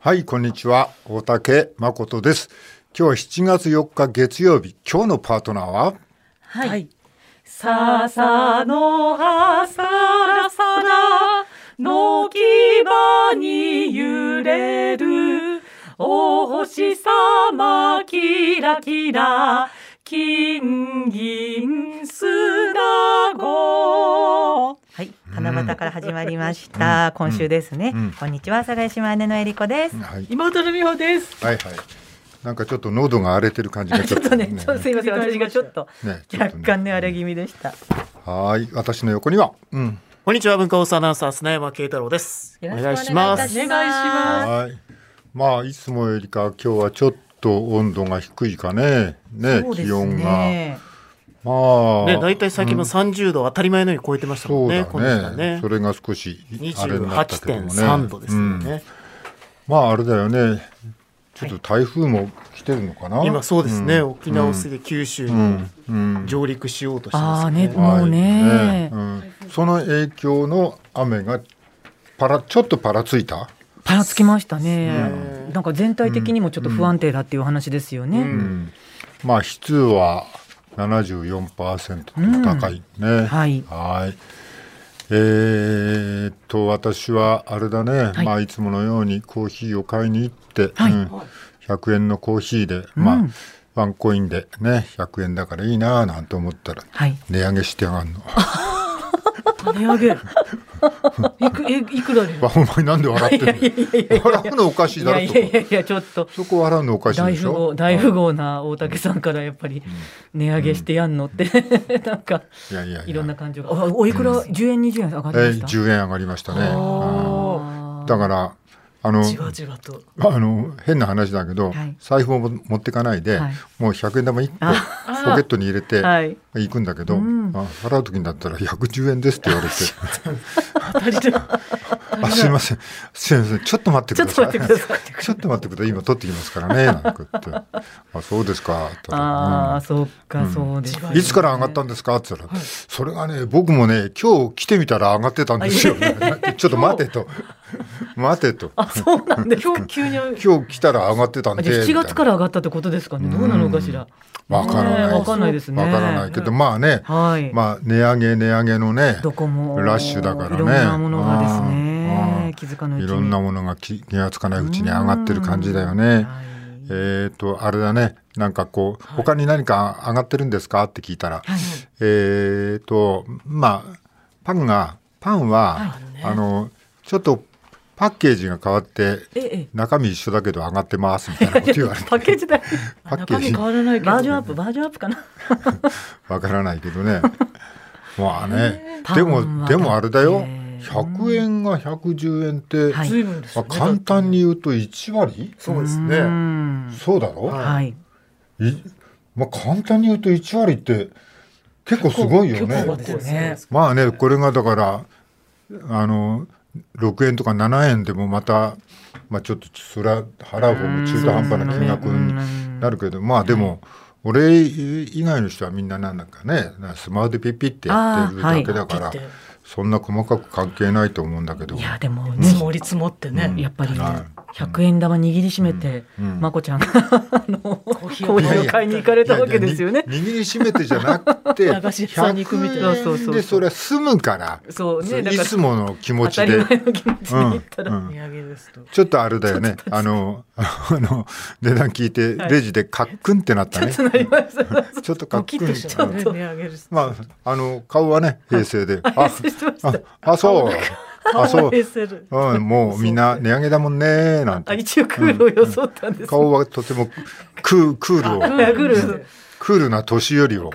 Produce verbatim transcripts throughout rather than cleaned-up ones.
はい、こんにちは。大竹誠です。今日はしちがつよっか月曜日。今日のパートナーははい、はい、笹の葉サラサラの木場に揺れるお星様キラキラ金銀砂子。はい、七夕から始まりました、うん、今週ですね、うん、こんにちは、佐賀島姉のえりこです、はい、 妹の美穂です。 はいはい、なんかちょっと喉が荒れてる感じがちょっとね、ちょっとすいません、私がちょっと、ね、若干ね荒れ気味でした。 はい、私の横には、うん、 こんにちは、文化放送アナウンサー砂山慶太郎です。お願いします。お願いします。 はい、まあいつもよりか今日はちょっと温度が低いかね、ね、 そうですね、 気温が。まあね、だいたい最近もさんじゅうど当たり前のように超えてましたもんね。 そうだね、 このね、 それが少しあれになったけどもね、 にじゅうはちてんさんどですよね、うん、 まああれだよね、ちょっと台風も来てるのかな、はい、 今そうですね、うん、沖縄を過ぎて九州に上陸しようとしてますね、 うんうん、あーね、もうね、 はいね、うん、その影響の雨がパラちょっとパラついたパラつきましたね、うん、なんか全体的にもちょっと不安定だっていう話ですよね、うんうん、 まあ湿度は ななじゅうよんパーセント と高いね、うん、はい、はい、えー、っと私はあれだね、はい、まあ、いつものようにコーヒーを買いに行って、はい、うん、ひゃくえんのコーヒーで、まあ、うん、ワンコインでねひゃくえんだからいいななんて思ったら、はい、値上げしてやがんの値上げいく、え、いくらでお前なんで笑ってるの笑うのおかしいだろとか、 いやいやいやちょっとそこ笑うのおかしいでしょ。 大富豪な大竹さんからやっぱり値上げしてやんのって、うん、なんかいやいやいやいろんな感情が、おいくら、うん、じゅうえんにじゅうえん上がりました、 えー、じゅうえん上がりましたね、うん、だからあのじわじわとあの変な話だけど、はい、財布を持ってかないで、はい、もうひゃくえん玉いっこポケットに入れて行くんだけど、うん、あ払う時になったらひゃくじゅうえんですって言われてあすいませんすいませんちょっと待ってくださいちょっと待ってくださいちょっと待ってください今取ってきますからねなんか言ってあそうですかとあ、うん、そうか、うん、そうです、ね、 いつから上がったんですかって言ったら、はい、それがね僕もね今日来てみたら上がってたんですよ、ね、ちょっと待てと待てとあそうなんで今日急に今日来たら上がってたんでしちがつから上がったってことですかね、どうなのかしら、 わからない、 わかんないですね。 わからないけど、まあね、はい、まあ値上げ値上げのね、 どこもラッシュだからね、いろんなものがですね、気づかないうちに、 いろんなものが気がつかないうちに上がってる感じだよね。はい、えっとあれだね、なんかこう他に何か上がってるんですかって聞いたら、はい、えっとまあパンがパンは、はい、あのちょっとパッケージが変わって中身一緒だけど上がってますみたいなこと言われてパッケージだパッケージ中身変わらないけどバージョンアップバージョンアップかなわからないけどねまあねでもでもあれだよひゃくえんがひゃくじゅうえんって、はい、まあ、簡単に言うといちわりそうですねそうだろ、 はい、 いまあ、簡単に言うといちわりって結構すごいよね。 ねまあねこれがだからあのろくえんとかななえんでもまた、まあ、ちょっとそれは払う方も中途半端な金額になるけど、まあでも俺以外の人はみんななんだかねスマホでピッピッってやってるだけだから、そんな細かく関係ないと思うんだけど、 いやでも、 ね、積もり積もってね、 うん、やっぱり、ね、ひゃくえん玉握りしめて、うん、まこちゃんがあのコーヒーを買いに行かれたわけですよね。 いやいや握りしめてじゃなくてひゃくえんでそれは済むからそう、ね、いつもの気持ちで当たり前の気持ちで言ったら、うんうん、 値上げですとちょっとあれだよねあのあの値段聞いてレジでカックンってなったね、はい、 ちょっとなりましたちょっとカックンちょっと値上げです、 まあ、あの顔はね平成で、 はい、あああそうあそう、うん、もうみんな値上げだもんねなんてあ一応クールを装ったんです、ね、うん、 顔はとてもクー、クールをクールクールな年寄りを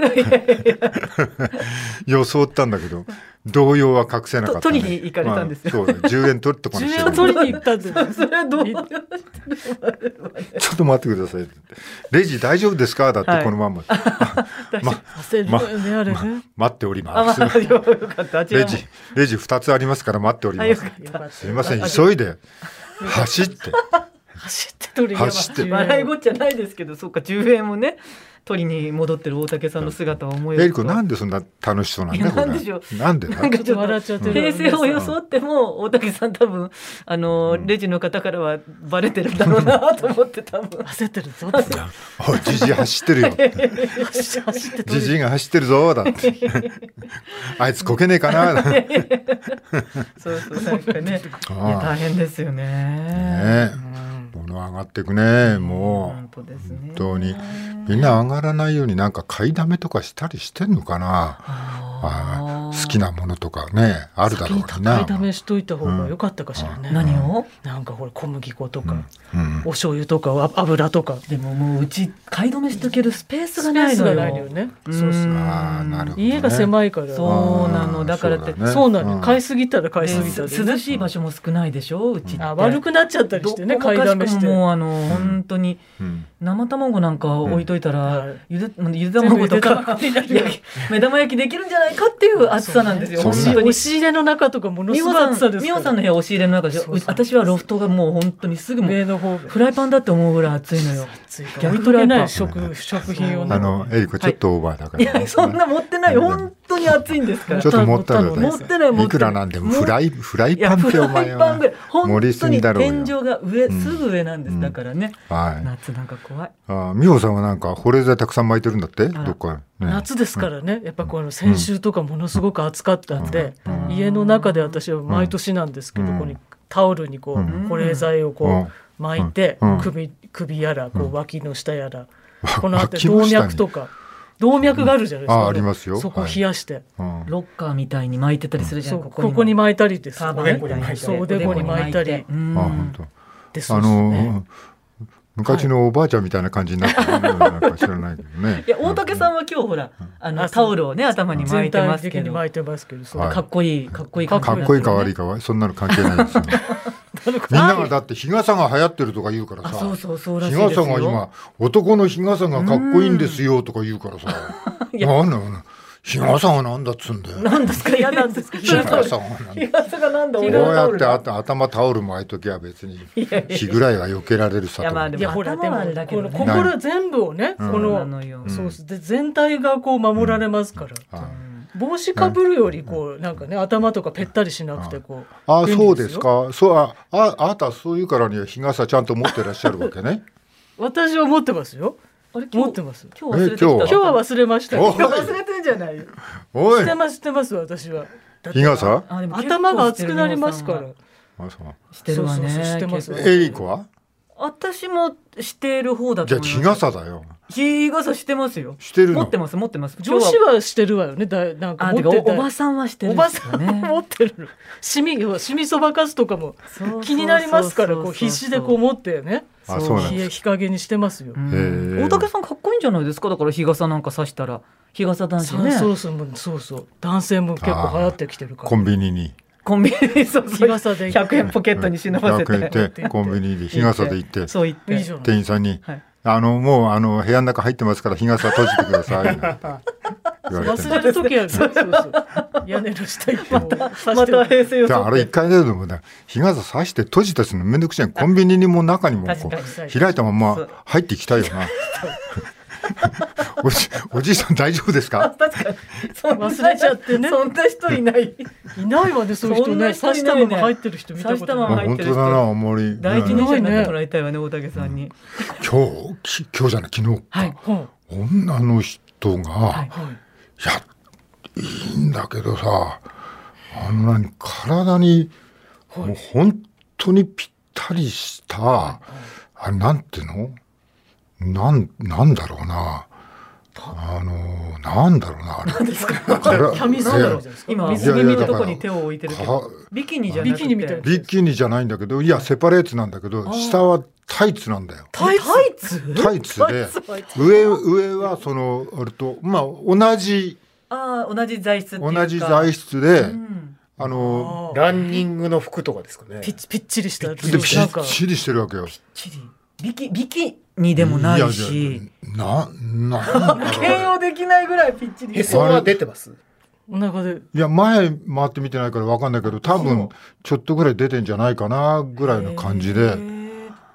装ったんだけど動揺は隠せなかった、ね、 取りに行かれたんですよ、 まあ、そうじゅうえん取ってこなじゅうえん取りに行ったんですよそれはどうちょっと待ってくださいレジ大丈夫ですかだってこのまま、はい、ままま待っておりますレジレジふたつありますから待っておりますすいません急いで走って走って走って笑いごっちゃないですけど、そうかじゅうえんもね取りに戻ってる大竹さんの姿を思いエリコなんでそんな楽しそうなんだよ。 なんでしょう。 なんでだ。 なんかちょっと笑っちゃってる。平成を装っても大竹さん多分あの、うん、レジの方からはバレてるんだろうなと思って多分焦ってるぞ。 おいジジイ走ってるよ。ジジイが走ってるぞだって。あいつこけねえかな。 そうそうなんかね。いや大変ですよね。 ねえ、物上がっていくね。もう本当ですね。本当にみんな上がらないようになんか買いだめとかしたりしてんのかな。あ好きなものとかねあるだろうな。 買いだめしといた方が良かったかしらね。 うん、何を？ なんかほら小麦粉とか、 うんうん、 お醤油とか油とか。 でももううち買いだめしとけるスペースがないのよ。 スペースがないよね。 そうそう。 あなるほどね、 家が狭いから。 そうなのだからってそう、ね、そうなの、うん、買いすぎたら買いすぎたで、 ね、涼しい場所も少ないでしょうちって。 あ悪くなっちゃったりしてね買いだめして。 もうあの、うん、本当に、うん、生卵なんか置いといたら、うん、ゆでゆで卵とか目玉焼きできるんじゃないかっていう暑さなんですよ。 押し入れの中とかものすごい暑さですから。 美穂さんの部屋押し入れの中でしょ。私はロフトがもう本当にすぐもフライパンだって思うぐらい暑いのよ。 逆に取れない食食品をね。 あのエリコちょっとオーバーだから、ね。 はい、いやそんな持ってない本当に暑いんですから。 ちょっと持ったの持ってない持ってない。 いくらなんでもフライフライパンってお前は盛りすぎだろうよ。 本当に天井が上、うん、すぐ上なんです。だからね。 うん、はい。 夏なんか怖い。 あ美穂さんはなんか保冷剤たくさん巻いてるんだって。どっか、ね。 夏ですからね。やっぱこの先週とかものすごく暑かったんで、うん、家の中で私は毎年なんですけど、うん、ここにタオルにこう、うん、保冷剤をこう巻いて、うん、首首やらこう脇の下やら、うん、この後動脈とか。動脈があるじゃないですか、ね、 あありますよ。 そこ冷やして、 はい、ロッカーみたいに巻いてたりするじゃん、 うん、ここにここに巻いたりですよね。 そうおでこに巻いたり。 あ本当。ですね。あの昔のおばあちゃんみたいな感じになってるのなんか知らないけどね。 いや大竹さんは今日ほらあのタオルをね頭に巻いてますけど、全体的に巻いてますけど、 そうかっこいいかっこいいかっこいいか悪いかはそんなの関係ないですよ。みんながだって日傘が流行ってるとか言うからさ、 そうそうそうらしいですよ。 日傘が今男の日傘がかっこいいんですよとか言うからさ、なんだろうな。日傘はなんだっつんだよ。 なんですか嫌なんですか。 日傘はなんだ。 日傘がなんだ。こうやってあ頭タオル巻いときは別に日ぐらいは避けられるさと。 いやでもほらでもこの心全部をね、このそうで全体がこう守られますから。帽子かぶるよりこうなんかね頭とかぺったりしなくてこう。 あそうですか。そうあああなたそういうからには日傘ちゃんと持ってらっしゃるわけね。 私は持ってますよ。あれ持ってます。 今日忘れてきた。今日は忘れました。 今日忘れてんじゃないよ。 おい。 してますしてます私は。 日傘？ 頭が熱くなりますから。 あそう。 してるわね。 してます。 エリコは？ 私もしている方だと思います。 じゃあ日傘だよ。 日傘してますよ。 してるの。 持ってます持ってます。 女子はしてるわよね。だなんか持ってた。 おばさんはしてる。 おばさん持ってる。シミシミそばかすとかも気になりますからこう必死でこう持ってね。 あそうなんです。 日陰にしてますよ。 大竹さんかっこいいんじゃないですか。だから日傘なんか差したら日傘男子ね。 そうそうそうそう男性も結構流行ってきてるから。 コンビニに。 コンビニそう日傘でひゃくえんポケットに忍ばせて。 ひゃくえんでコンビニで日傘で行って。 そう言って店員さんに。あのもうあの部屋の中入ってますから日傘閉じてください。 忘れる時はそうそうそう屋根の下行ってまたまた平成をあれ一回ねでもね日傘差して閉じたりするのめんどくさい。コンビニにも中にもこう開いたまま入っていきたいよな。おじ、おじいさん大丈夫ですか？ 確かに忘れちゃってね。 そんな人いない。 いないわねそういう人ね。差したまま入ってる人見たことない。 本当だなあんまり。 大事にしてもらいたいわね大竹さんに。 今日今日じゃない昨日か。女の人がいやいいんだけどさあの何体にもう本当にぴったりしたあれなんていうの？なん、なんだろうなあのなんだろうなあれ何ですか？キャミソール今水着のとこに手を置いてるけどビキニじゃなくてビキニみたいなビキニじゃないんだけどいやセパレーツなんだけど下はタイツなんだよ。 タイツ？ タイツで上上はそのあれとまあ同じあ同じ材質っていうか同じ材質で、うん、あのランニングの服とかですかね。ピッピッチリしたピッチリしてるわけよ。 ピッチリビキビキにでもないしなな形容できないぐらいピッチリ。 へそは出てます？お腹でいや前回って見てないから分かんないけど多分ちょっとぐらい出てんじゃないかなぐらいの感じでピタッ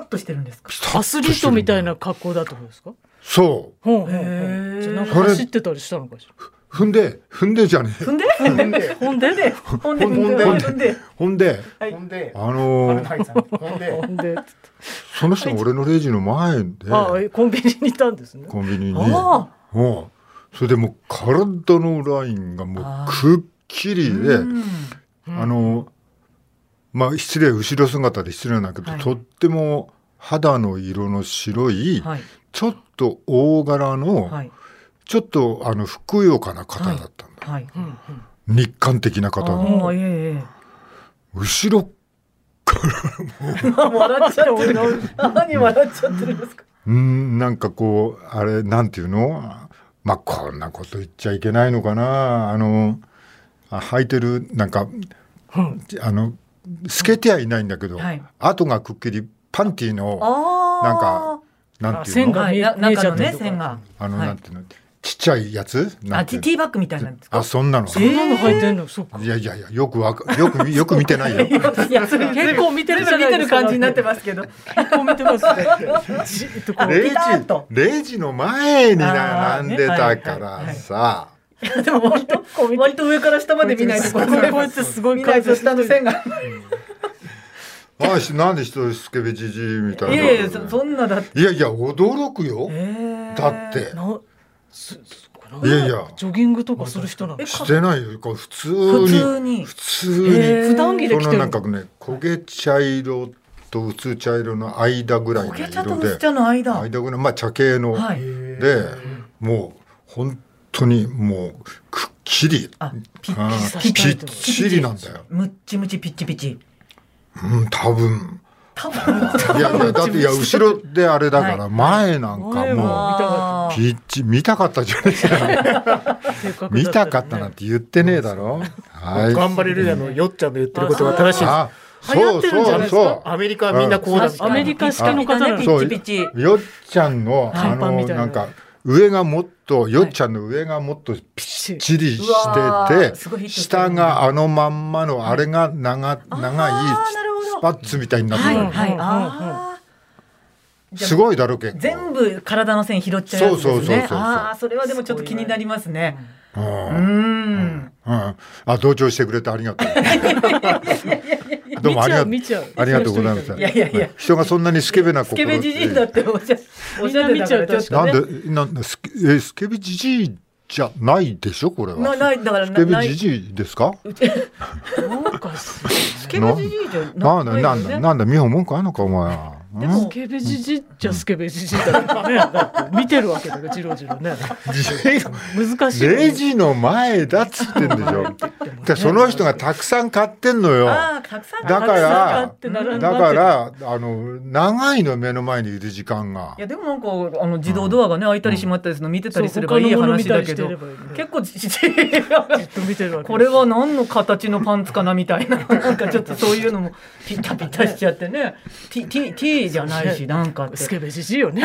ッとしてるんですか？ アスリートみたいな格好だと思うんですか？ そう。 ほうほうほう。じゃあなんか走ってたりしたのかしら。 踏んで踏んでじゃねえ。 踏んで踏んで踏んで踏んで踏んで踏んでほんでほんであのー、 ほんでその人が俺のレジの前であコンビニにいたんですね。 コンビニにもうそれでもう体のラインがもうくっきりであのまあ失礼後ろ姿で失礼だけど、はい、とっても肌の色の白い、はい、ちょっと大柄の、はい、ちょっとあのふくよかな方だったんだ、はいはいうんうん、日韓的な方の、えー、後ろからもう笑っちゃってる何笑っちゃってるんですか？ うんなんかこうあれなんていうのまあこんなこと言っちゃいけないのかなあの履いてるなんか、うん、あの透けてはいないんだけど、はい、跡がくっきりパンティのなんかなんていうの線が中のね線があの、はい、なんていうのちっちゃいやつあティーバッグみたいなんですか？ あそんなのそんなの入ってんの、えー、そうか。 いやいやいやよくわかよくよく見てないよ。いやそれ結構見てるじゃないですか。見てる感じになってますけど。結構見てますね。 レジレジの前に並んでたからさ。 でも割と割と上から下まで見ないとこうやってすごい見ないと下の線が。 あなんで人スケベジジイみたいな。 いやいや そ, そんなだって。 いやいや驚くよ。だっていやいやジョギングとかする人なの？ してないよ。普通に普通に普通に普段着で着てる。 そのなんかね焦げ茶色と薄茶色の間ぐらいの色で、 焦げ茶と薄茶の間間ぐらいまあ茶系の、はい、でもう本当にもうくっきりあピッピッピッチリなんだよ。 むっちむちピッチピチ。 うん多分。 多分いやいやだっていや後ろであれだから前なんかもうピッチ見たかったじゃないですか。見たかったなんて言ってねえだろ。 はい。頑張れるやのよっちゃんの言ってることが正しいです。 そうそうそう。 アメリカはみんなこうだ。 アメリカ式の方なんピッチピチ。 よっちゃんのあのなんか上がもっとよっちゃんの上がもっとぴっちりしてて下があのまんまのあれが長長いスパッツみたいになってる。はいはいあすごいだろけ。 全部体の線拾っちゃうやつですね。そうそうそうそう。ああそれはでもちょっと気になりますね。うん。 あ同調してくれてありがとう。どうもありがとう。ありがとうございます。 いやいやいや。 人がそんなにスケベな心。 スケベジジイだっておっしゃおっしゃってたからちょっとね。 なんでなんでスケえスケベジジイじゃないでしょこれは。 なないだからスケベジジイですか？ なんかスケベジジイじゃなんだなんだなんだ美穂文句あるのかお前は。 でもスケベジジじゃスケベジジだからね。だって見てるわけだからジロジロね。難しい。 レジの前だっつってんでしょ。でその人がたくさん買ってんのよ。だからだからあの長いの目の前にいる時間が。 いやでもなんかあの自動ドアがね開いたり閉まったりするの見てたりすればいい話だけど、結構じっと見てるわけ。これは何の形のパンツかなみたいななんかちょっとそういうのもピタピタしちゃってね。T T Tじゃないしなんかスケベジジイよね。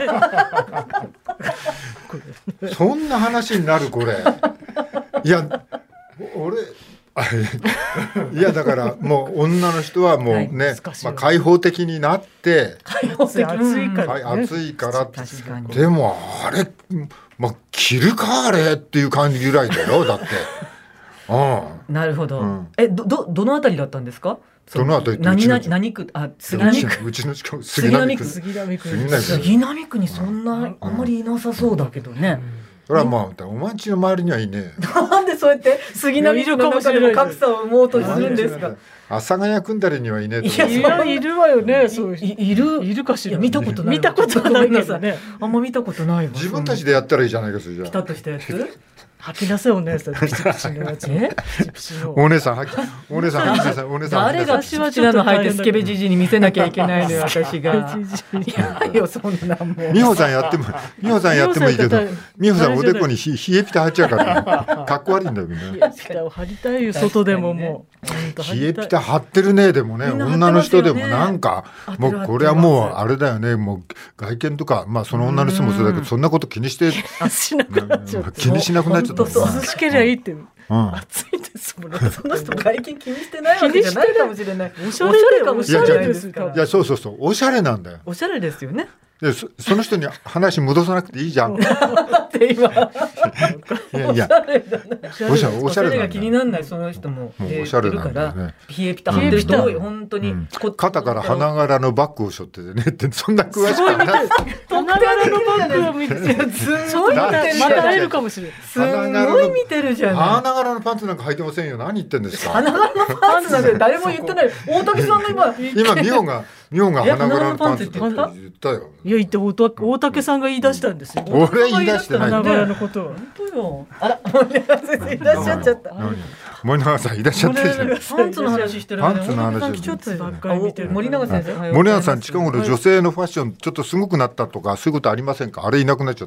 そんな話になるこれ。いや俺いやだからもう女の人はもうね、はいまあ、開放的になって開放的暑いから、ね、 暑いからでもあれ、まあ、着るかあれっていう感じぐらいだよだって。 うん、なるほど、うん、え ど, ど, どのあたりだったんですか？ どのあたり何々何区あ杉並区うちの近く杉並区杉並区杉並区にそんな、うん、あんまりいなさそうだけどね。 それはまあお前んちの周りにはいねえ。 なんでそうやって杉並区の中でも格差を生もうとするんですか？ 阿佐ヶ谷組んだりにはいねえと思う。いやいるわよね。そうい, いるいるかしら。 見たことない。 見たことないけどね。あんま見たことないわ。 自分たちでやったらいいじゃないかそれじゃあ。 ピタッとしたやつ。 吐き出せお姉さん。ピチピチのやつね。 お姉さん吐きお姉さん吐き出せお姉さん。 誰がピチピチなの履いてスケベジジに見せなきゃいけないのよ私が。いやよそんなもん。 美穂さんやっても美穂さんやってもいいけど美穂さんおでこにひ冷えピタ貼っちゃうからかっこ悪いんだよね。 冷えピタを貼りたいよ外でももう。 冷えピタ貼ってるねでもね女の人でもなんかもうこれはもうあれだよねもう外見とかまあその女の人もそうだけどそんなこと気にしてしなくなっちゃう。 気にしなくなっちゃった。 涼しけりゃいいって、うん、暑いですその人外見気にしてないわけじゃないかもしれない。 おしゃれかもしれないですから。いやそうそうそう、おしゃれなんだよ。 おしゃれですよね。 で そ, その人に話戻さなくていいじゃん。 だって今いやいやおしゃれおしゃれが気にならないその人もおしゃれなんだよね。 冷えピタ貼ってる人多い本当に、うん、 肩から花柄のバッグを背負ってねってそんな詳しくはない。 花柄のバッグを見てすごい見てる。また会えるかもしれない。 すごい見てるじゃん。 花柄のパンツなんか履いてませんよ。何言ってんですか。 花柄のパンツなんて誰も言ってない。大竹さんの今今美穂が美穂が花柄のパンツって言ったよ。 いや言って大竹さんが言い出したんですよ。 俺言い出してない。 花柄のこと本当よ。あら森永先生いらっしゃっちゃった。 森永さんいらっしゃってるじゃない。 パンツの話してる。 パンツの話。 ちょっとばっかり見てる。森永先生。 森永さん近頃女性のファッションちょっとすごくなったとかそういうことありませんか。あれいなくなっちゃった。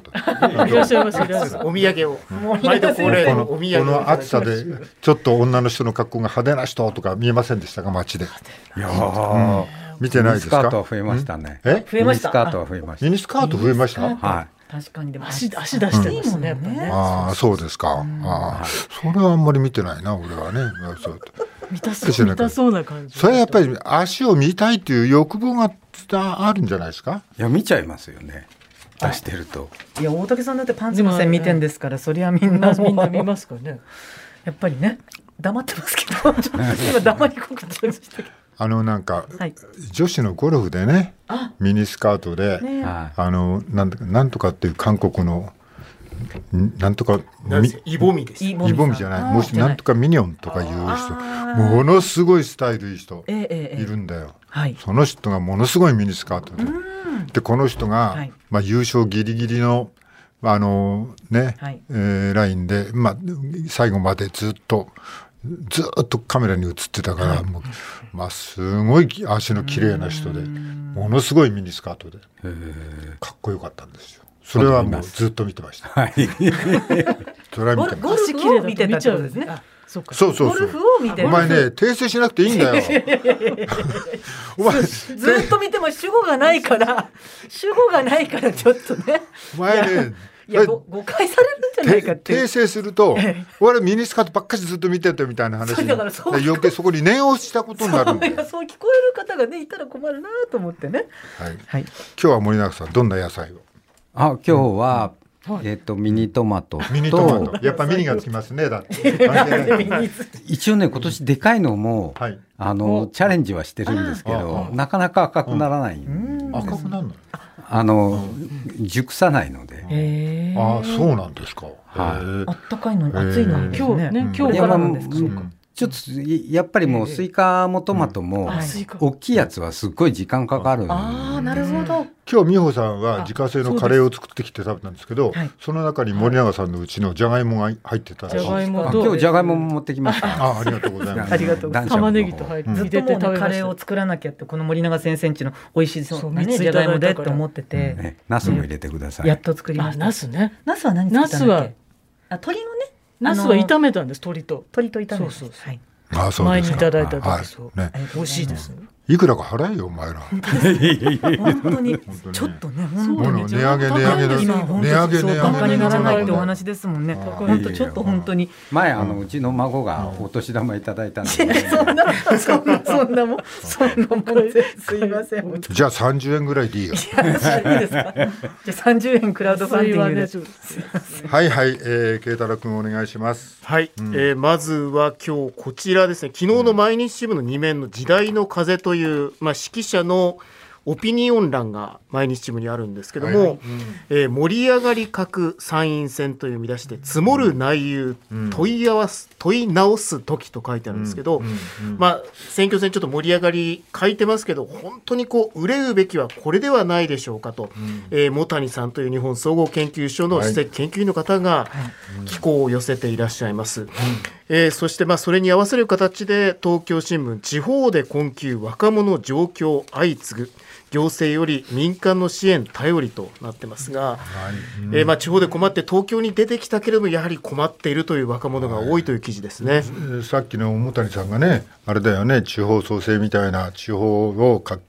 いらっしゃいます。 お土産を毎度恒例のお土産を。 この暑さでちょっと女の人の格好が派手な人とか見えませんでしたか街で。 いやー。 見てないですか。 ミニスカートは増えましたね。 え？ 増えました。 ミニスカートは増えました。 ミニスカート増えました。 はい。 確かにでも足足出してますね。やっぱね。 ああそうですか。ああそれはあんまり見てないな俺はね。そう見たそう見たそうな感じ。 それはやっぱり足を見たいという欲望があるんじゃないですか。 いや見ちゃいますよね。出してると。 いや大竹さんだってパンツの線見てんですからそりゃみんなみんな見ますかね。 やっぱりね黙ってますけど今黙りこくっちゃいましたけど。 あのなんか、はい、女子のゴルフでねミニスカートで、ね、あのなんとかなんとかっていう韓国のなんとかイボミです。 イボミじゃないもしなんとかミニオンとかいう人ものすごいスタイルいい人いるんだよ、ええええ、その人がものすごいミニスカートで、でこの人が、はいまあ、優勝ギリギリのあのね、はいえー、ラインで、まあ、最後までずっとずっとカメラに映ってたから、はい、もうまあ、すごい足の綺麗な人でものすごいミニスカートでかっこよかったんですよ。それはもうずっと見てました。はい、それは見てました。 ゴルフを見てたってことですね。 そうそうそう。ゴルフを見てお前ね訂正しなくていいんだよ。 お前ずっと見ても主語がないから主語がないからちょっとね。 お前ね。 いや誤解されるんじゃないかって訂正すると俺ミニスカートばっかりずっと見てたみたいな話に余計そこに念をしたことになるんだよ。 そう聞こえる方がねいたら困るなと思ってね、 はいはい、今日は森永さんどんな野菜を。 あ今日は、うんえー、とミニトマトとミニトマトやっぱミニがつきますね。だって一応ね今年でかいのも、はい、あのチャレンジはしてるんですけどなかなか赤くならないんです、 うん、赤くなるのあの熟さないので。 へああそうなんですか。 はい、あったかいのに暑いのにですね。 ね今日からなんですか。そうか。 ちょっとやっぱりもうスイカもトマトも大きいやつはすっごい時間かかるんで。 ああなるほど。 今日美穂さんは自家製のカレーを作ってきて食べたんですけど そ, その中に森永さんのうちのじゃがいもが入ってたらしい。 じゃがいも今日じゃがいもも持ってきました。 あありがとうございます。 ありがとうございます。 玉ねぎと入ってずっともう、ね、カレーを作らなきゃってこの森永先生んちの美味しそうなねじゃがいもでって思ってて、 うんね、ナスも入れてください。 やっと作りました。 ナスね。 ナスは何作ったんだっけ。あ鶏のね。 ナスは炒めたんです。鶏と鶏と炒めた。 そうそうそう。 はい。 ああそう前にいただいた時、はいそうね、 美味しいです、ね、 いくらか払えよお前ら。 本当にちょっとね本当に値上げ値上げ値上げ値上げバカにならないってお話ですもんね。本当ちょっと本当に前あのうちの孫がお年玉いただいたんで。 そんなそんなそんなもんそんなもんすいません。 じゃあさんじゅうえんぐらいでいいよ。 いいですか。じゃあさんじゅうえんクラウドファンディングで。 はいはい、えー、慶太郎君お願いします。 はい、うんえー、まずは今日こちらですね。昨日の毎日新聞のに面の時代の風という、まあ、指揮者のオピニオン欄が毎日新聞にあるんですけども、はいはいうんえー、盛り上がり欠く参院選という見出しで積もる内容、うん、問い合わす問い直す時と書いてあるんですけど、うんうんうんまあ、選挙戦ちょっと盛り上がり書いてますけど本当にこう憂うべきはこれではないでしょうかと、うんえー、茂谷さんという日本総合研究所の主席研究員の方が寄稿を寄せていらっしゃいます、うんえー、そしてまあそれに合わせる形で東京新聞地方で困窮若者状況相次ぐ行政より民間の支援頼りとなってますが、はいうんえー、まあ地方で困って東京に出てきたけれどもやはり困っているという若者が多いという記事ですね、 はい、さっきの茂谷さんがねあれだよね地方創生みたいな地方を活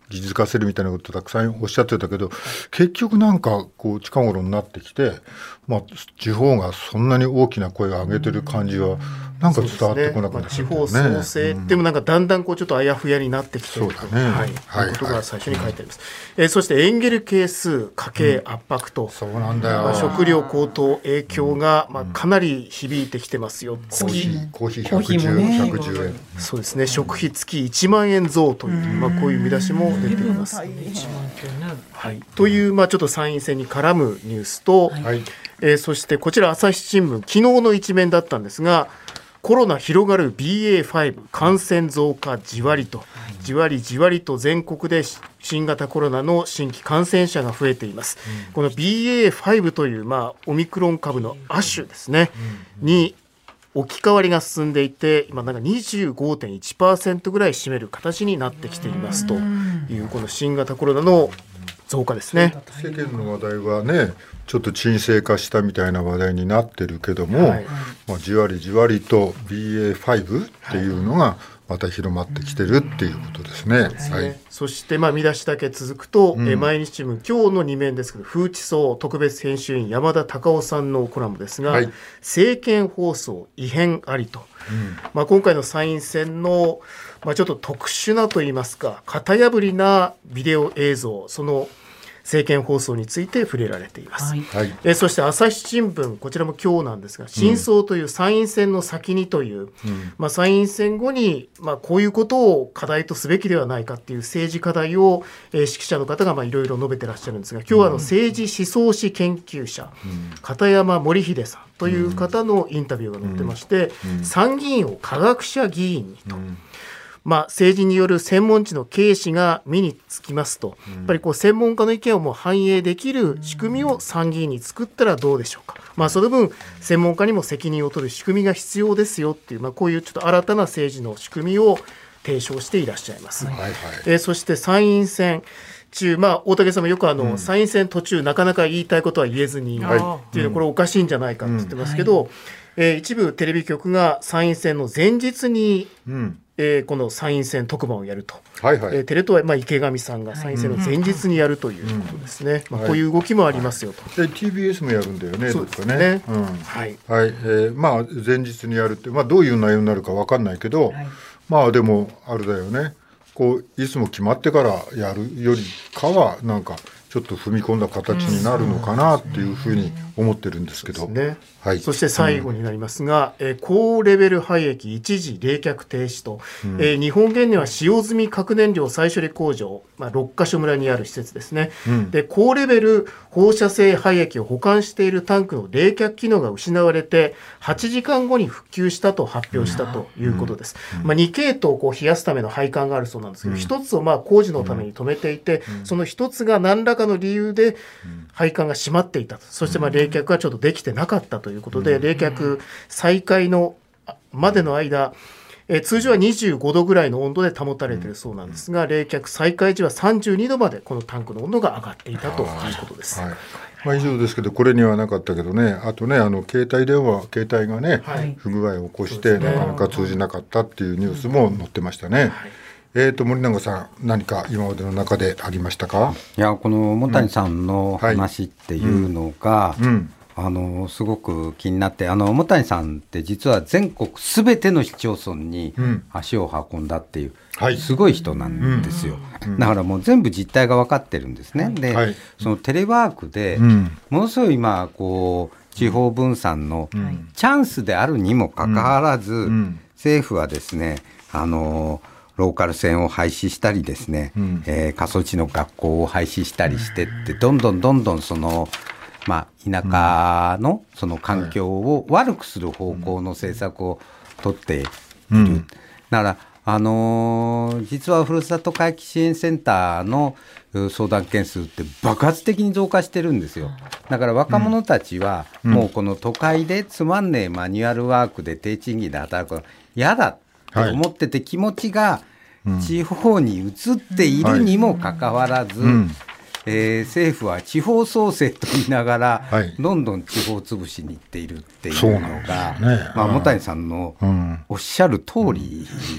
技術化するみたいなことたくさんおっしゃってたけど、結局なんかこう近頃になってきて、まあ、地方がそんなに大きな声を上げてる感じはなんか伝わってこなくなってきたね。 地方創生でもなんかだんだんこうちょっとあやふやになってきていると、 そうだね、 はいはい、いうことが最初に書いてあります、うん。えー、そしてエンゲル係数家計圧迫と、うん、 そうなんだよ、 まあ、食料高騰影響が、まあ、かなり響いてきてますよ。 月コーヒーひゃくじゅう、ひゃくじゅうえん、 そうですね、食費月いちまんえん増という、まあ、こういう見出しも出ています。はい、という、まあ、ちょっと参院選に絡むニュースと、はい、えー、そしてこちら朝日新聞昨日の一面だったんですが、コロナ広がる ビーエーファイブ 感染増加じわりと、はい、じわりじわりと全国で新型コロナの新規感染者が増えています、うん、この ビーエーファイブ という、まあ、オミクロン株の亜種ですね、うん、に置き換わりが進んでいて、今なんか にじゅうごてんいちパーセント ぐらい占める形になってきていますというこの新型コロナの増加ですね。 世間の話題はね、ちょっと沈静化したみたいな話題になってるけども、はい、まあ、じわりじわりと ビーエーファイブ っていうのがまた広まってきてるっていうことですね。 ですね、はい、そしてまあ見出しだけ続くと、うん、え毎日新聞今日のに面ですけど、風知草特別編集員山田隆夫さんのコラムですが、はい、政見放送異変ありと、うん、まあ、今回の参院選の、まあ、ちょっと特殊なといいますか型破りなビデオ映像、その政見放送について触れられています、はい、えそして朝日新聞こちらも今日なんですが、真相という参院選の先にという、うん、まあ、参院選後に、まあ、こういうことを課題とすべきではないかっていう政治課題を、えー、指揮者の方がいろいろ述べてらっしゃるんですが、今日はあの政治思想史研究者、うん、片山守秀さんという方のインタビューが載ってまして、うんうん、参議院を科学者議員にと、うん、まあ、政治による専門知の軽視が目につきますと、やっぱりこう専門家の意見をもう反映できる仕組みを参議院に作ったらどうでしょうか。まあ、その分専門家にも責任を取る仕組みが必要ですよっていう、まあ、こういうちょっと新たな政治の仕組みを提唱していらっしゃいます、はいはい、えー、そして参院選中、まあ、大竹さんもよくあの、うん、参院選途中なかなか言いたいことは言えずに、はい、っていうのこれおかしいんじゃないかって言ってますけど、うん、はい、えー、一部テレビ局が参院選の前日に、うん、えー、この参院選特番をやると、はいはい、えー、テレ東は、まあ、池上さんが参院選の前日にやるということですね、うん、まあ、こういう動きもありますよと、 はい、で ティービーエス もやるんだよね。 そうですね、 うん、はいはい、えーまあ、前日にやるって、まあ、どういう内容になるか分かんないけど、はい、まあでもあれだよね、こういつも決まってからやるよりかはなんかちょっと踏み込んだ形になるのかなっていうふうに思ってるんですけど、 うんね、はい、そして最後になりますが、うん、えー、高レベル廃液一時冷却停止と、うん、えー、日本原燃は使用済み核燃料再処理工場、まあ、ろっかしょ村にある施設ですね、うん、で高レベル放射性廃液を保管しているタンクの冷却機能が失われてはちじかんごに復旧したと発表したということです、うんうん、まあ、に系統をこう冷やすための配管があるそうなんですけど、ひとつをまあ工事のために止めていて、うん、そのひとつが何らかの理由で配管が閉まっていたと、そしてまあ冷却がちょっとできてなかったということで、冷却再開のまでの間、えー、通常はにじゅうごどぐらいの温度で保たれているそうなんですが、冷却再開時はさんじゅうにどまでこのタンクの温度が上がっていたということです、はい、 まあ、以上ですけど、これにはなかったけどね、あとね、あの携帯電話携帯がね、はい、不具合を起こして、ね、なかなか通じなかったっていうニュースも載ってましたね、はい、えー、と森永さん、何か今までの中でありましたか。 いや、この茂谷さんの話っていうのが、うんはい、うん、あのすごく気になって、あの茂谷さんって実は全国すべての市町村に足を運んだっていう、うん、すごい人なんですよ、うん、だからもう全部実態が分かってるんですね。で、はい、そのテレワークで、うん、ものすごい今こう地方分散のチャンスであるにもかかわらず、うん、政府はですね、あのローカル線を廃止したりですね、うん、えー、過疎地の学校を廃止したりしてって、どんどんどんどんそのまあ、田舎のその環境を悪くする方向の政策を取っている、うん、だからあのー、実はふるさと回帰支援センターの相談件数って爆発的に増加してるんですよ。だから若者たちはもうこの都会でつまんねえマニュアルワークで低賃金で働くの嫌だって思ってて、気持ちが地方に移っているにもかかわらず、はい、うん、えー、政府は地方創生と言いながら、はい、どんどん地方潰しに行っているっていうのが、ね、まあ、茂谷さんのおっしゃる通り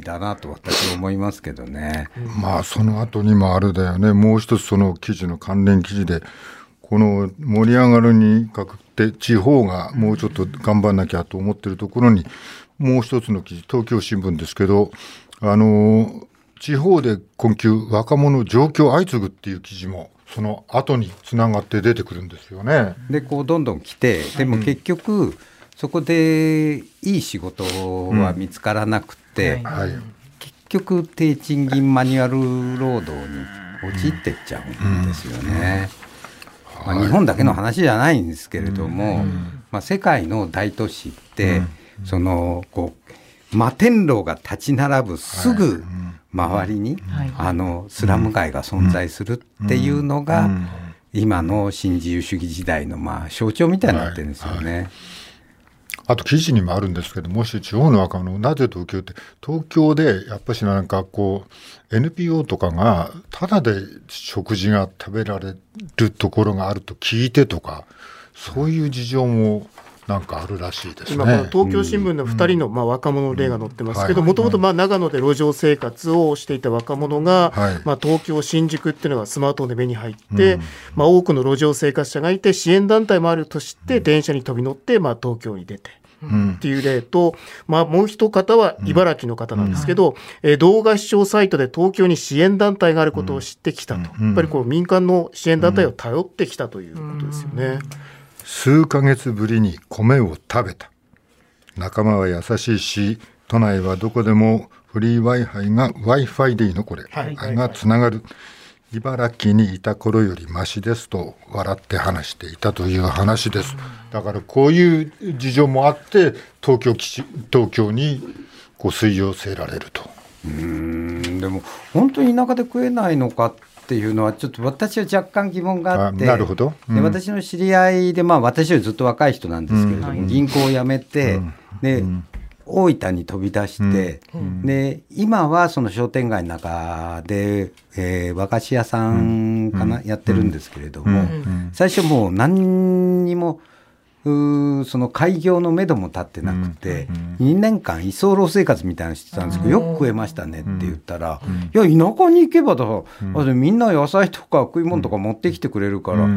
だなと私は思いますけどね。 まあその後にもあるだよね、もう一つその記事の関連記事で、この盛り上がるにかけて地方がもうちょっと頑張んなきゃと思ってるところに、もう一つの記事、東京新聞ですけど、あの地方で困窮若者上京相次ぐっていう記事もその後につながって出てくるんですよね。 でこうどんどん来て、でも結局、うん、そこでいい仕事は見つからなくて、うんはい、結局低賃金マニュアル労働に陥っていっちゃうんですよね。うんうんまあ、日本だけの話じゃないんですけれども、うんまあ、世界の大都市って、うんそのこう摩天楼が立ち並ぶすぐ周りに、はい、あのスラム街が存在するっていうのが、うんうん、今の新自由主義時代のまあ象徴みたいになってるんですよね。はいはい、 あと記事にもあるんですけど、もし地方の若者なぜ東京って、東京でやっぱしなんかこう エヌピーオー とかがタダで食事が食べられるところがあると聞いてとか、そういう事情もなんかあるらしいですね。 今この東京新聞のふたりのまあ若者の例が載ってますけど、もともと長野で路上生活をしていた若者が、はいまあ、東京新宿っていうのがスマートフォンで目に入って、うんまあ、多くの路上生活者がいて支援団体もあるとして電車に飛び乗って、まあ、東京に出てっていう例と、まあ、もう一方は茨城の方なんですけど、うんえー、動画視聴サイトで東京に支援団体があることを知ってきたと、うん、やっぱりこう民間の支援団体を頼ってきたということですよね。うん数ヶ月ぶりに米を食べた。仲間は優しいし、都内はどこでもフリー Wi-Fi が Wi-Fi でいいのこれ、はい、がつながる。茨城にいた頃よりマシですと笑って話していたという話です。だからこういう事情もあって東京基地東京にこう吸い寄せられると。 うーんでも本当に田舎で食えないのかっていうのはちょっと私は若干疑問があって、 なるほど、うん、 で私の知り合いで、まあ、私よりずっと若い人なんですけれども、うん、銀行を辞めて、うん、で、うん、大分に飛び出して、うん、で今はその商店街の中で、えー、和菓子屋さんかな、うん、やってるんですけれども、うん、最初もう何にもうその開業のめども立ってなくて、うん、にねんかん居候生活みたいなのしてたんですけど、よく食えましたねって言ったら、うん、いや田舎に行けばだ、うん、みんな野菜とか食い物とか持ってきてくれるから、うん、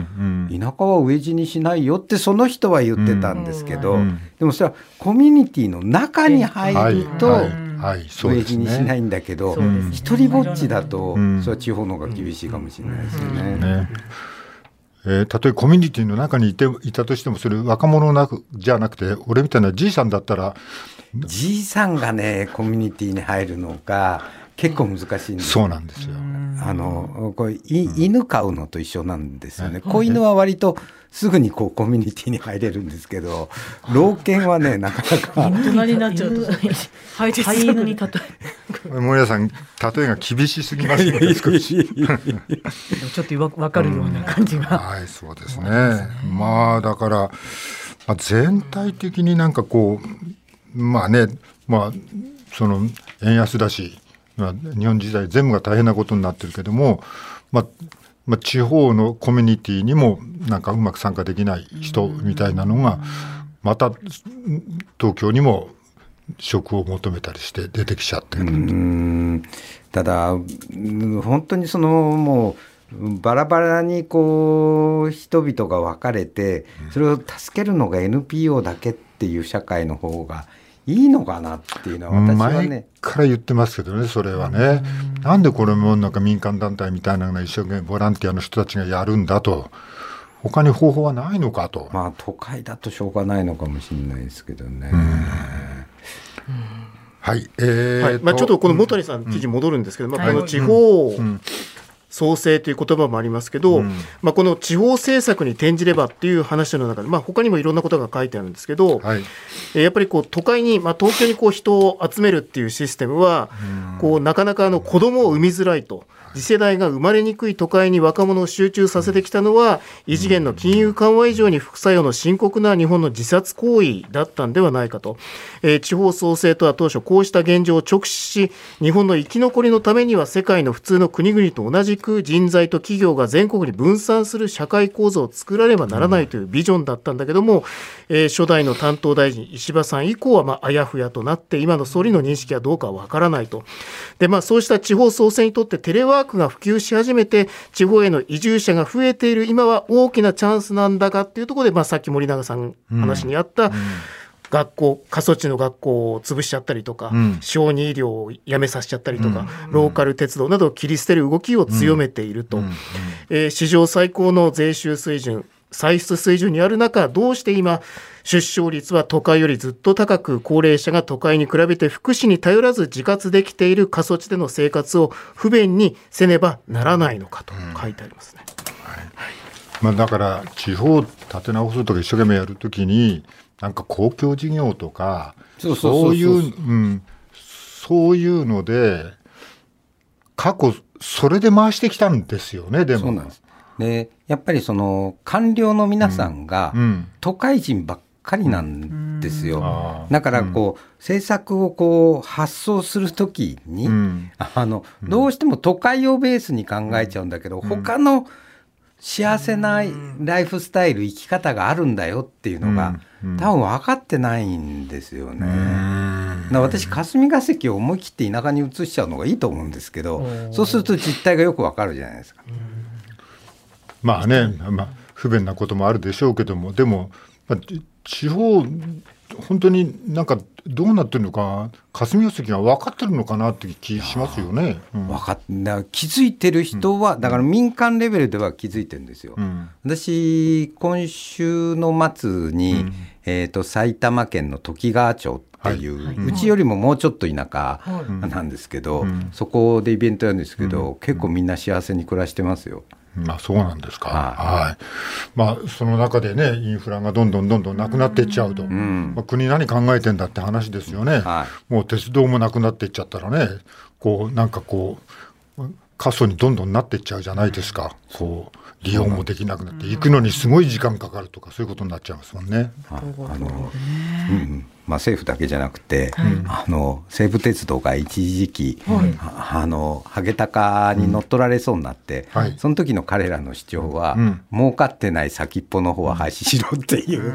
田舎は飢え死にしないよってその人は言ってたんですけど、うん、でもそれはコミュニティの中に入ると飢え死にしないんだけど、一人ぼっちだと、うん、それは地方の方が厳しいかもしれないですよね。うんねえー、たとえコミュニティの中にいていたとしても、それ若者なくじゃなくて、俺みたいなじいさんだったら、 じいさんがねコミュニティに入るのが結構難しいんです。 そうなんですよ。 あのこれい犬飼うのと一緒なんですよね。子犬は割とすぐにこうコミュニティに入れるんですけど、老犬はねなかなか大人になっちゃうと飼い犬に例え森谷さん例えが厳しすぎますので少しちょっと分かるような感じが、 うん、はいそうですね。まあだから、まあ、全体的になんかこうまあねまあその円安だし、まあ、日本時代全部が大変なことになってるけども、まあまあ、地方のコミュニティにもなんかうまく参加できない人みたいなのがまた東京にも職を求めたりして出てきちゃってる。うーんただ本当にそのもうバラバラにこう人々が分かれてそれを助けるのが エヌピーオー だけっていう社会の方がいいのかなっていうのは私はね前から言ってますけどね、それはね。なんでこれもなんか民間団体みたいなのが一生懸命ボランティアの人たちがやるんだと、他に方法はないのかと。 まあ都会だとしょうがないのかもしれないですけどね。 はい、えーはいまあ、ちょっとこの本谷さん記事戻るんですけど、うんまあ、この地方、うんうん創生という言葉もありますけど、うんまあ、この地方政策に転じればっていう話の中で、まあ、他にもいろんなことが書いてあるんですけど、はい、やっぱりこう都会に、まあ、東京にこう人を集めるっていうシステムは、うん、こうなかなかあの子供を産みづらいと、次世代が生まれにくい都会に若者を集中させてきたのは異次元の金融緩和以上に副作用の深刻な日本の自殺行為だったんではないかと、えー、地方創生とは当初こうした現状を直視し、日本の生き残りのためには世界の普通の国々と同じく人材と企業が全国に分散する社会構造を作らねばならないというビジョンだったんだけども、えー、初代の担当大臣石破さん以降はまああやふやとなって今の総理の認識はどうかわからないと。で、まあ、そうした地方創生にとってテレワークが普及し始めて地方への移住者が増えている今は大きなチャンスなんだがっていうところで、まあ、さっき森永さん話にあった、うんうん、学校過疎地の学校を潰しちゃったりとか、うん、小児医療をやめさせちゃったりとか、うん、ローカル鉄道などを切り捨てる動きを強めていると、うんうんえー、史上最高の税収水準歳出水準にある中、どうして今出生率は都会よりずっと高く高齢者が都会に比べて福祉に頼らず自活できている過疎地での生活を不便にせねばならないのかと書いてありますね、うんはいまあ、だから地方を立て直すとか一生懸命やるときになんか公共事業とかそういう、うん、そういうので過去それで回してきたんですよね。でもそうなんです。でやっぱりその官僚の皆さんが都会人ばっかりなんですよ、うんうん、だからこう、うん、政策をこう発想するときに、うん、あのどうしても都会をベースに考えちゃうんだけど、うん、他の幸せなライフスタイル生き方があるんだよっていうのが、うんうん、多分分かってないんですよね。だから私霞が関を思い切って田舎に移しちゃうのがいいと思うんですけど、そうすると実態がよく分かるじゃないですか。 まあね、まあ、不便なこともあるでしょうけども、でも、まあ、地方本当になんかどうなってるのか霞が関が分かってるのかなって気しますよね、うん、分かっ気づいてる人は、うん、だから民間レベルでは気づいてるんですよ、うん、私今週の末に、うんえー、と埼玉県のときがわ町っていう、はいうちよりももうちょっと田舎なんですけど、うん、そこでイベントやるんですけど、うん、結構みんな幸せに暮らしてますよ。 まあ、そうなんですか、はいはいまあ、その中でねインフラがどんどんどんどんなくなっていっちゃうと、うんまあ、国何考えてんだって話ですよね、はい、もう鉄道もなくなっていっちゃったらねこうなんかこう過疎にどんどんなっていっちゃうじゃないですか。こう利用もできなくなって行くのにすごい時間かかるとかそういうことになっちゃいますもんね。ああの、 うんまあ、政府だけじゃなくて、はい、あの西武鉄道が一時期、はい、あのハゲタカに乗っ取られそうになって、うんはい、その時の彼らの主張は、うん、儲かってない先っぽの方は廃止しろっていう、うん、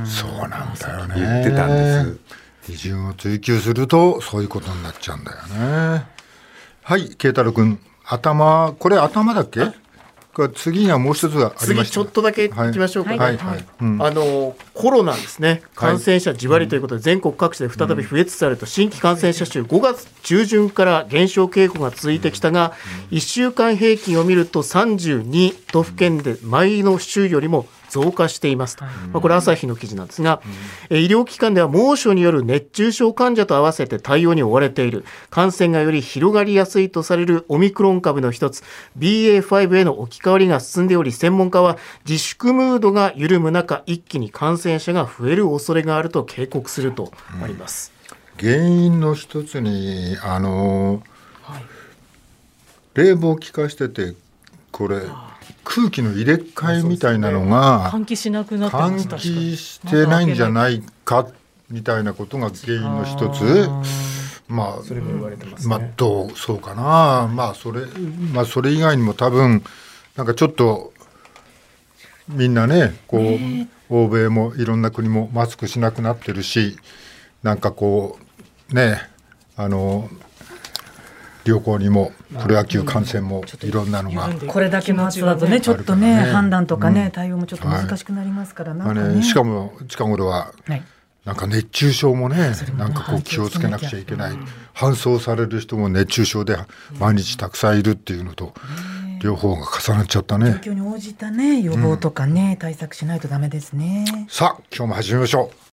そうなんだよね言ってたんです。 基準を追求するとそういうことになっちゃうんだよね。はい慶太郎君頭これ頭だっけ次にはもう一つがありました。 次ちょっとだけいきましょうかね、はいはいはいうん、あのコロナですね感染者じわりということで全国各地で再び増えつつあると、新規感染者数ごがつ中旬から減少傾向が続いてきたがいっしゅうかん平均を見るとさんじゅうに都府県で前の週よりも増加していますと、まあ、これ朝日の記事なんですが、うん、医療機関では猛暑による熱中症患者と合わせて対応に追われている。感染がより広がりやすいとされるオミクロン株の一つ ビーエーファイブ への置き換わりが進んでおり、専門家は自粛ムードが緩む中一気に感染者が増える恐れがあると警告するとあります、 うん、原因の一つにあの、はい、冷房効かしててこれ空気の入れ替えみたいなのが換気しなくなってました。 換気してないんじゃないかみたいなことが原因の一つ。まあそれも言われてますね。まあどうそうかな。まあそれまあそれ以外にも多分なんかちょっとみんなねこう、ね、欧米もいろんな国もマスクしなくなってるし、なんかこうねあの。旅行にもプロ野球観戦もいろんなのがこれだけの暑さだとねちょっとね判断とかね、うん、対応もちょっと難しくなりますから、なんかね、 ねしかも近頃はなんか熱中症もねなんかこう気をつけなくちゃいけない、搬送される人も熱中症で毎日たくさんいるっていうのと両方が重なっちゃったね。 状況に応じたね予防とかね、うん、対策しないとダメですね。 さあ今日も始めましょう。